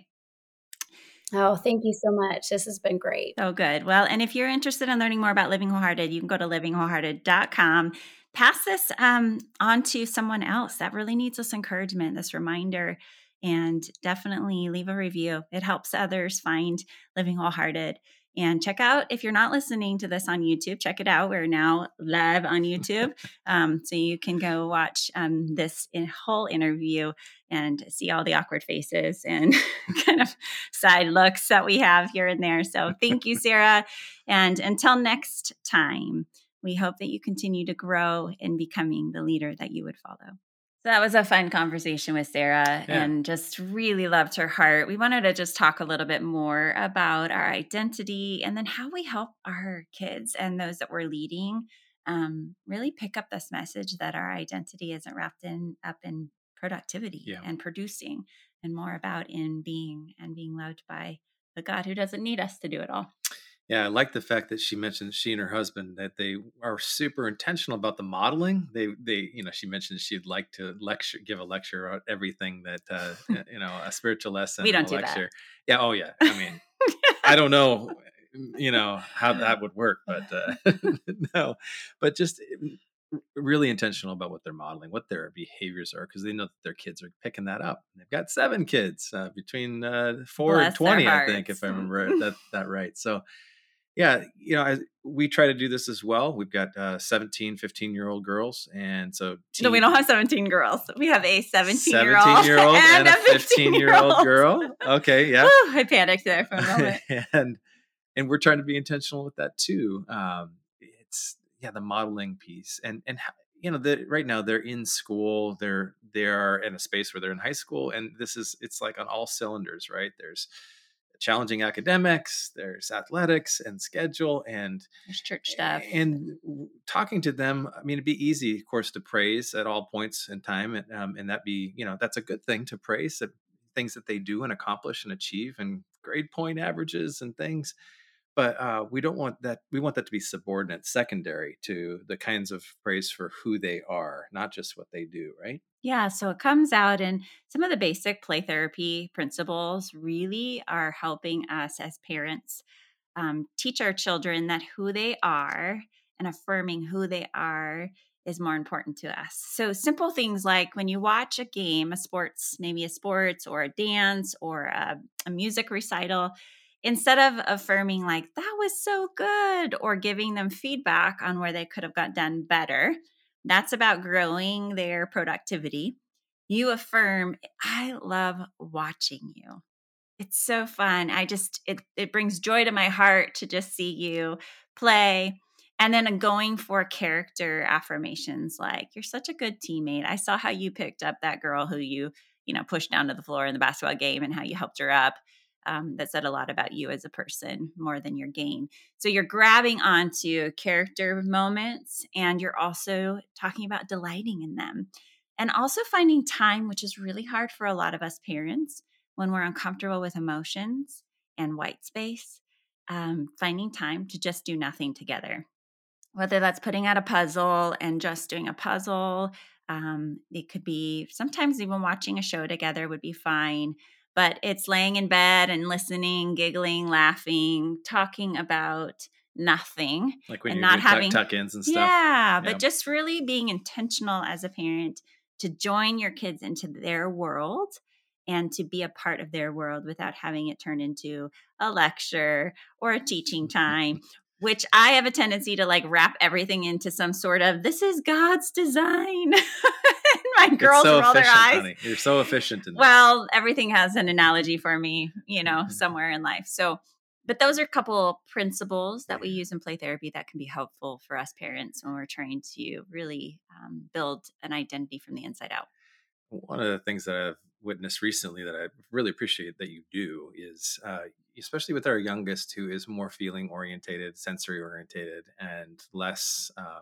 Oh, thank you so much. This has been great. Oh, good. Well, and if you're interested in learning more about Living Wholehearted, you can go to living wholehearted dot com. Pass this um, on to someone else that really needs this encouragement, this reminder, and definitely leave a review. It helps others find Living Wholehearted. And check out, if you're not listening to this on YouTube, check it out. We're now live on YouTube. Um, so you can go watch um, this in whole interview and see all the awkward faces and kind of side looks that we have here and there. So thank you, Sarah. And until next time, we hope that you continue to grow in becoming the leader that you would follow. So that was a fun conversation with Sarah, yeah. And just really loved her heart. We wanted to just talk a little bit more about our identity, and then how we help our kids and those that we're leading um, really pick up this message that our identity isn't wrapped in up in productivity yeah. and producing, and more about in being and being loved by the God who doesn't need us to do it all. Yeah, I like the fact that she mentioned she and her husband, that they are super intentional about the modeling. They, they, you know, she mentioned she'd like to lecture, give a lecture on everything that, uh, you know, a spiritual lesson. We don't a do lecture. that. Yeah. Oh, yeah. I mean, I don't know, you know, how that would work, but uh, no, but just really intentional about what they're modeling, what their behaviors are, because they know that their kids are picking that up. They've got seven kids uh, between uh, four Bless and twenty, I think, if I remember that that right. So. Yeah, you know, I, we try to do this as well. We've got uh, seventeen, fifteen-year-old girls. And so... Teen, no, we don't have seventeen girls. We have a seventeen-year-old, seventeen-year-old and, and a fifteen-year-old girl. Okay, yeah. Woo, I panicked there for a moment. and and we're trying to be intentional with that too. Um, it's, yeah, the modeling piece. And, and you know, the, right now they're in school. They're, they're in a space where they're in high school. And this is, it's like on all cylinders, right? There's challenging academics, there's athletics and schedule, and there's church stuff. And talking to them, I mean, it'd be easy, of course, to praise at all points in time, and um, and that be, you know, that's a good thing to praise that things that they do and accomplish and achieve, and grade point averages and things. But uh, we don't want that. We want that to be subordinate, secondary to the kinds of praise for who they are, not just what they do, right? Yeah, so it comes out in some of the basic play therapy principles really are helping us as parents um, teach our children that who they are and affirming who they are is more important to us. So simple things like when you watch a game, a sports, maybe a sports or a dance or a, a music recital, instead of affirming like, that was so good, or giving them feedback on where they could have got done better, that's about growing their productivity. You affirm, I love watching you. It's so fun. I just, it, it brings joy to my heart to just see you play. And then going for character affirmations like, you're such a good teammate. I saw how you picked up that girl who you, you know, pushed down to the floor in the basketball game and how you helped her up. um, that said a lot about you as a person more than your game. So you're grabbing onto character moments, and you're also talking about delighting in them. And also finding time, which is really hard for a lot of us parents when we're uncomfortable with emotions and white space, um, finding time to just do nothing together. Whether that's putting out a puzzle and just doing a puzzle, um, it could be sometimes even watching a show together would be fine. But it's laying in bed and listening, giggling, laughing, talking about nothing, Like when and you're not doing tuck, having tuck-ins and stuff. yeah, Yeah. but just really being intentional as a parent to join your kids into their world and to be a part of their world without having it turn into a lecture or a teaching time, which I have a tendency to like wrap everything into some sort of, this is God's design. My girls It's so roll their efficient, eyes. honey. You're so efficient in this. Well, everything has an analogy for me, you know, somewhere in life. So, but those are a couple principles that we use in play therapy that can be helpful for us parents when we're trying to really um, build an identity from the inside out. One of the things that I've witnessed recently that I really appreciate that you do is, uh, especially with our youngest, who is more feeling orientated, sensory orientated, and less, um,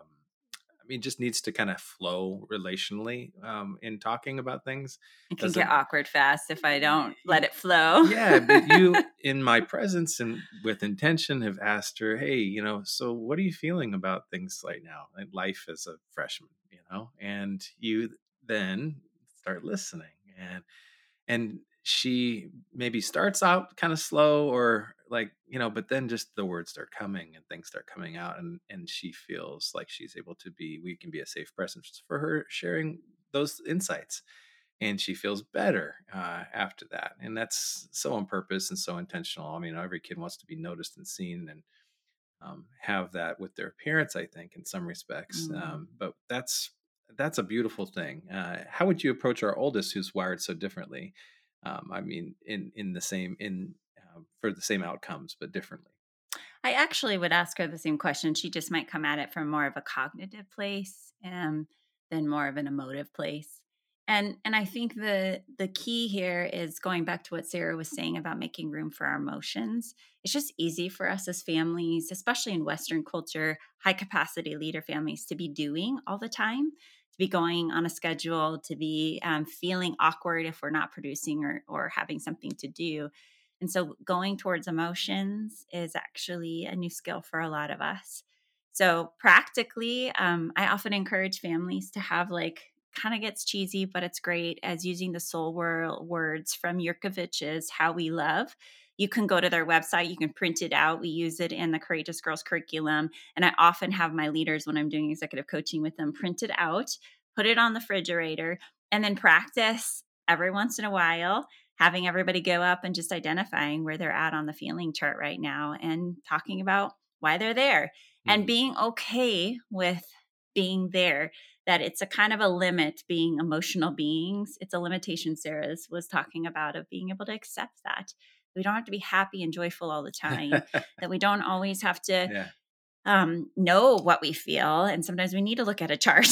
I mean, just needs to kind of flow relationally um, in talking about things. It can Doesn't- get awkward fast if I don't let it flow. Yeah, but you, in my presence and with intention, have asked her, hey, you know, so what are you feeling about things right now? Like life as a freshman, you know, and you then start listening, and and she maybe starts out kind of slow or like, you know, but then just the words start coming and things start coming out, and and she feels like she's able to be, we can be a safe presence for her sharing those insights, and she feels better uh, after that. And that's so on purpose and so intentional. I mean, every kid wants to be noticed and seen, and um, have that with their parents, I think, in some respects. Mm. Um, but that's that's a beautiful thing. Uh, how would you approach our oldest, who's wired so differently? Um, I mean, in in the same in uh, for the same outcomes, but differently. I actually would ask her the same question. She just might come at it from more of a cognitive place um, than more of an emotive place. And and I think the the key here is going back to what Sarah was saying about making room for our emotions. It's just easy for us as families, especially in Western culture, high capacity leader families, to be doing all the time, to be going on a schedule, to be um, feeling awkward if we're not producing or or having something to do. And so going towards emotions is actually a new skill for a lot of us. So practically, um, I often encourage families to have like, kind of gets cheesy, but it's great, as using the soul wor- words from Yurkovich's How We Love. You can go to their website, you can print it out. We use it in the Courageous Girls curriculum. And I often have my leaders, when I'm doing executive coaching with them, print it out, put it on the refrigerator, and then practice every once in a while, having everybody go up and just identifying where they're at on the feeling chart right now and talking about why they're there, mm-hmm. and being okay with being there, that it's a kind of a limit being emotional beings. It's a limitation Sarah was talking about, of being able to accept that. We don't have to be happy and joyful all the time, that we don't always have to yeah. um, know what we feel. And sometimes we need to look at a chart.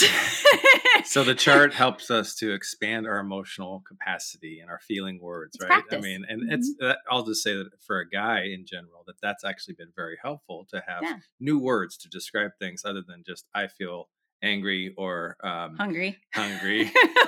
So the chart helps us to expand our emotional capacity and our feeling words, it's right? Practice. I mean, and mm-hmm. it's, uh, I'll just say that for a guy in general, that that's actually been very helpful to have yeah. new words to describe things other than just, I feel angry or um, hungry. Hungry.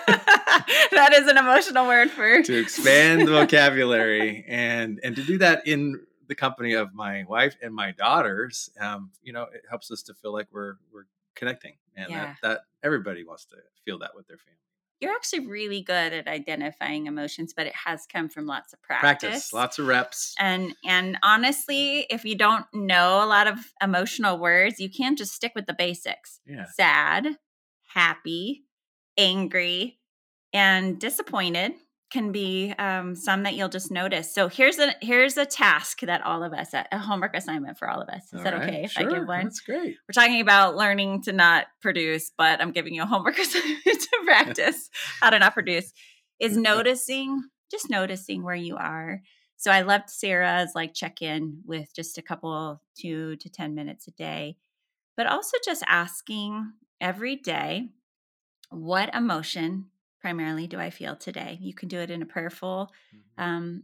That is an emotional word for to expand the vocabulary, and and to do that in the company of my wife and my daughters. Um, you know, it helps us to feel like we're we're connecting, and yeah. that that everybody wants to feel that with their family. You're actually really good at identifying emotions, but it has come from lots of practice. Practice, lots of reps. And and honestly, if you don't know a lot of emotional words, you can't just stick with the basics. Yeah. Sad, happy, angry, and disappointed can be um, some that you'll just notice. So here's a here's a task that all of us, a homework assignment for all of us. Is all that right. okay if Sure. I give one? That's great. We're talking about learning to not produce, but I'm giving you a homework assignment to practice how to not produce. Is noticing, just noticing where you are. So I loved Sarah's like check in with just a couple two to ten minutes a day, but also just asking every day, what emotion primarily do I feel today? You can do it in a prayerful um,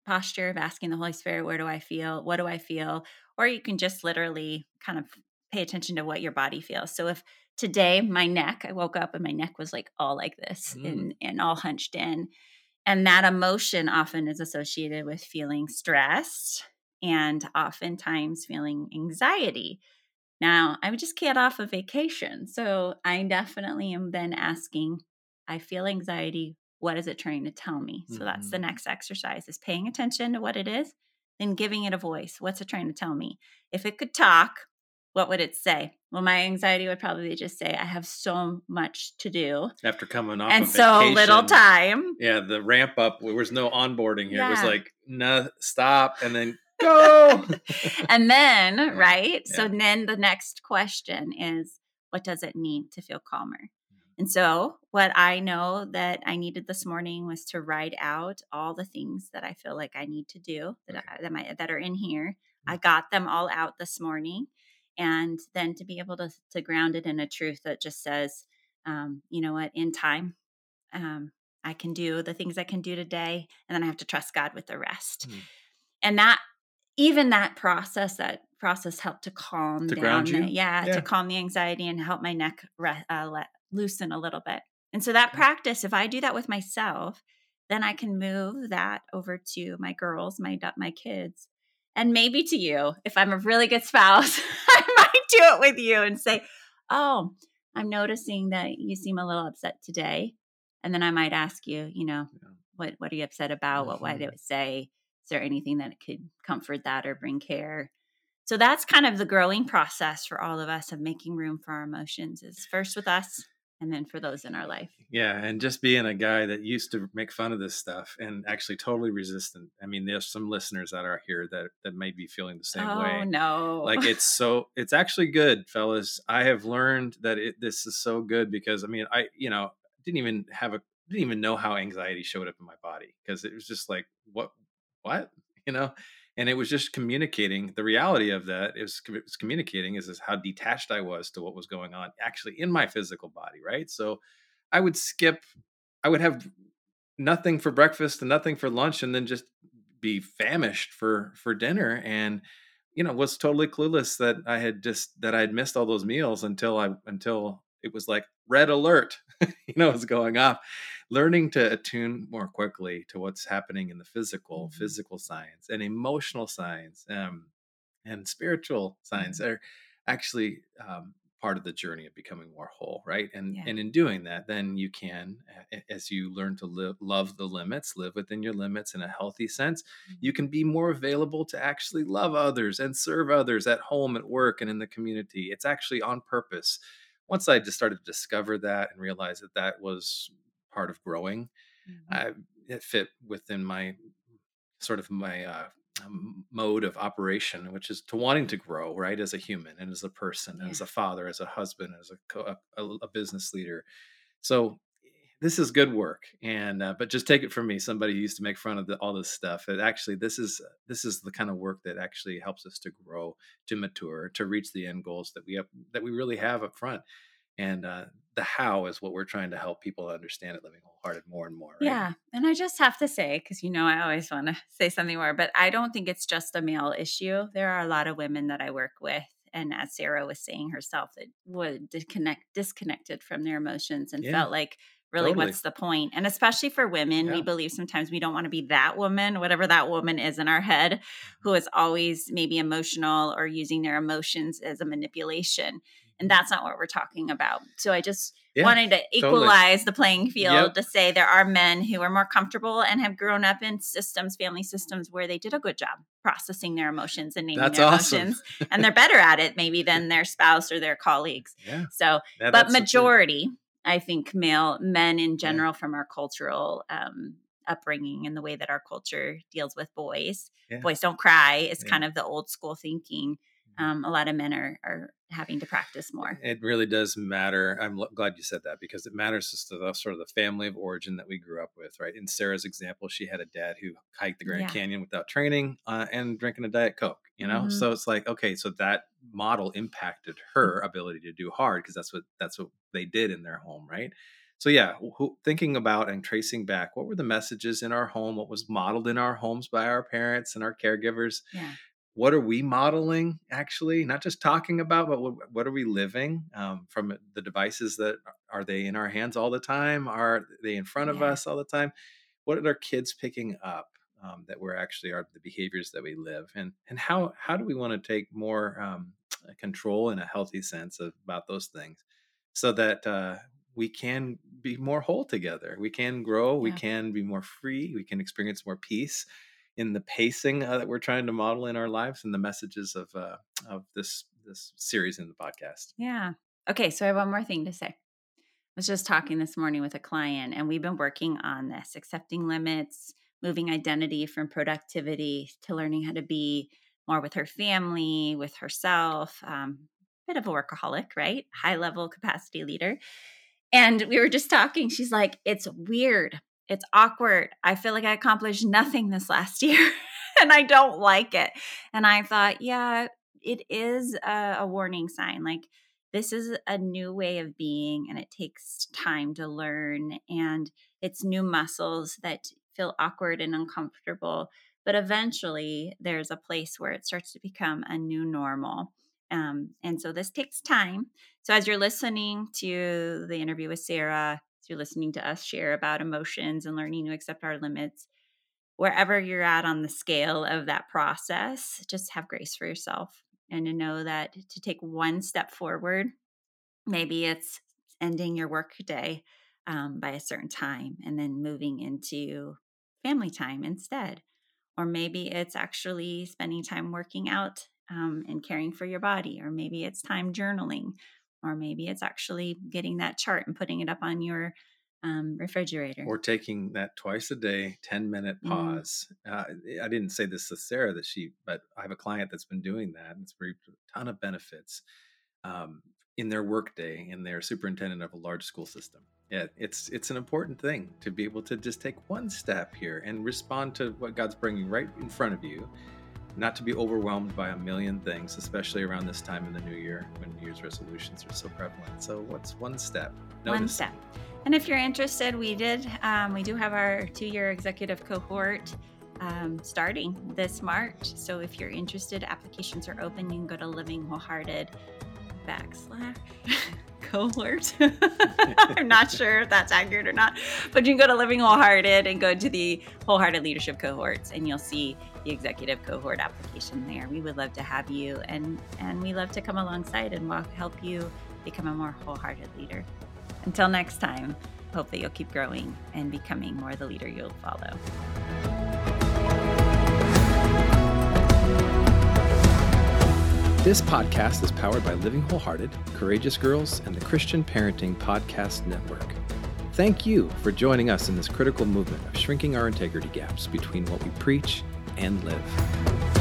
posture of asking the Holy Spirit, where do I feel? What do I feel? Or you can just literally kind of pay attention to what your body feels. So if today my neck, I woke up and my neck was like all like this Mm. and, and all hunched in. And that emotion often is associated with feeling stressed and oftentimes feeling anxiety. Now, I just get off a vacation. So I definitely am then asking, I feel anxiety. What is it trying to tell me? So that's the Mhm. next exercise is paying attention to what it is, then giving it a voice. What's it trying to tell me? If it could talk, what would it say? Well, my anxiety would probably just say, I have so much to do After coming off and a so little vacation, time. yeah, the ramp up, there was no onboarding here. It was Yeah. like, no, stop, and then go. And then, Yeah, right? So yeah. then the next question is, what does it mean to feel calmer? And so what I know that I needed this morning was to write out all the things that I feel like I need to do that Okay. I, that, my, that are in here. Mm. I got them all out this morning. And then to be able to, to ground it in a truth that just says, um, you know what, in time, um, I can do the things I can do today. And then I have to trust God with the rest. Mm. And that, even that process, that process helped to calm To down, ground you? the, yeah, Yeah. to calm the anxiety and help my neck re- uh, let, loosen a little bit. And so that Okay. practice, if I do that with myself, then I can move that over to my girls, my da- my kids, and maybe to you. If I'm a really good spouse, I might do it with you and say, "Oh, I'm noticing that you seem a little upset today," and then I might ask you, you know, Yeah. what what are you upset about? What why did Mhm. it say? Is there anything that could comfort that or bring care? So that's kind of the growing process for all of us of making room for our emotions is first with us and then for those in our life. Yeah, and just being a guy that used to make fun of this stuff and actually totally resistant. I mean, there's some listeners that are here that that may be feeling the same Oh way. no. Like it's so it's actually good, fellas. I have learned that it this is so good because I mean, I you know, didn't even have a didn't even know how anxiety showed up in my body because it was just like what what, you know? And it was just communicating the reality of that is it was communicating is, is how detached I was to what was going on actually in my physical body, right? So I would skip, I would have nothing for breakfast and nothing for lunch and then just be famished for for dinner and you know was totally clueless that I had just that I had missed all those meals until I until it was like red alert, you know, was going off. Learning to attune more quickly to what's happening in the physical, Mhm. physical science and emotional science, um, and spiritual science Mhm. are actually um, part of the journey of becoming more whole, right? And Yeah. and in doing that, then you can, a- as you learn to live, love the limits, live within your limits in a healthy sense, you Mhm. can be more available to actually love others and serve others at home, at work, and in the community. It's actually on purpose. Once I just started to discover that and realize that that was part of growing, Mhm. I it fit within my sort of my uh, um, mode of operation, which is to wanting to grow, right, as a human and as a person, and Yeah. as a father, as a husband, as a co- a, a business leader. So this is good work, and uh, but just take it from me, somebody who used to make fun of the, all this stuff. It actually this is this is the kind of work that actually helps us to grow, to mature, to reach the end goals that we have that we really have up front. And uh, the how is what we're trying to help people understand at Living Wholehearted more and more, right? Yeah. And I just have to say, because you know, I always want to say something more, but I don't think it's just a male issue. There are a lot of women that I work with. And as Sarah was saying herself, that would disconnect disconnected from their emotions and Yeah, felt like, really, totally. what's the point? And especially for women, we Yeah. believe sometimes we don't want to be that woman, whatever that woman is in our head, who is always maybe emotional or using their emotions as a manipulation. And that's not what we're talking about. So I just Yeah, wanted to totally. equalize the playing field Yep. to say there are men who are more comfortable and have grown up in systems, family systems, where they did a good job processing their emotions and naming That's their awesome. emotions. And they're better at it maybe than their spouse or their colleagues. Yeah. So, Yeah, but that's so true. majority, I think male men in Yeah. general from our cultural um, upbringing and the way that our culture deals with boys, Yeah. boys don't cry is Yeah. kind of the old school thinking. Um, a lot of men are, are having to practice more. It really does matter. I'm l- glad you said that because it matters just to the sort of the family of origin that we grew up with, right? In Sarah's example, she had a dad who hiked the Grand Yeah. Canyon without training uh, and drinking a Diet Coke, you know? Mhm. So it's like, okay, so that model impacted her ability to do hard because that's what that's what they did in their home, right? So yeah, who, thinking about and tracing back, what were the messages in our home? What was modeled in our homes by our parents and our caregivers? Yeah. What are we modeling, actually? Not just talking about, but what, what are we living um, from the devices that are they in our hands all the time? Are they in front of Yeah. us all the time? What are our kids picking up um, that we're actually are the behaviors that we live? And and how how do we want to take more um, control in a healthy sense of, about those things so that uh, we can be more whole together? We can grow, we Yeah. can be more free, we can experience more peace in the pacing uh, that we're trying to model in our lives and the messages of uh, of this this series in the podcast. Yeah. Okay, so I have one more thing to say. I was just talking this morning with a client, and we've been working on this, accepting limits, moving identity from productivity to learning how to be more with her family, with herself. Um, bit of a workaholic, right? High level capacity leader. And we were just talking. She's like, it's weird. It's awkward. I feel like I accomplished nothing this last year and I don't like it. And I thought, yeah, it is a, a warning sign. Like, this is a new way of being and it takes time to learn. And it's new muscles that feel awkward and uncomfortable. But eventually, there's a place where it starts to become a new normal. Um, and so this takes time. So as you're listening to the interview with Sarah, as you're listening to us share about emotions and learning to accept our limits, wherever you're at on the scale of that process, just have grace for yourself and to know that to take one step forward, maybe it's ending your work day um, by a certain time and then moving into family time instead. Or maybe it's actually spending time working out um, and caring for your body. Or maybe it's time journaling. Or maybe it's actually getting that chart and putting it up on your um, refrigerator. Or taking that twice a day, ten minute pause. Mm. Uh, I didn't say this to Sarah that she, but I have a client that's been doing that. And it's reaped a ton of benefits um, in their workday, and they're superintendent of a large school system. Yeah, it's it's an important thing to be able to just take one step here and respond to what God's bringing right in front of you, not to be overwhelmed by a million things, especially around this time in the new year when New Year's resolutions are so prevalent. So what's one step? Notice. One step. And if you're interested, we did, um, we do have our two-year executive cohort um, starting this March. So if you're interested, applications are open. You can go to Living Wholehearted backslash cohort. I'm not sure if that's accurate or not, but you can go to Living Wholehearted and go to the Wholehearted Leadership Cohorts, and you'll see the executive cohort application there. We would love to have you, and and we love to come alongside and walk, help you become a more wholehearted leader. Until next time, hope that you'll keep growing and becoming more the leader you'll follow. This podcast is powered by Living Wholehearted, Courageous Girls, and the Christian Parenting Podcast Network. Thank you for joining us in this critical movement of shrinking our integrity gaps between what we preach and live.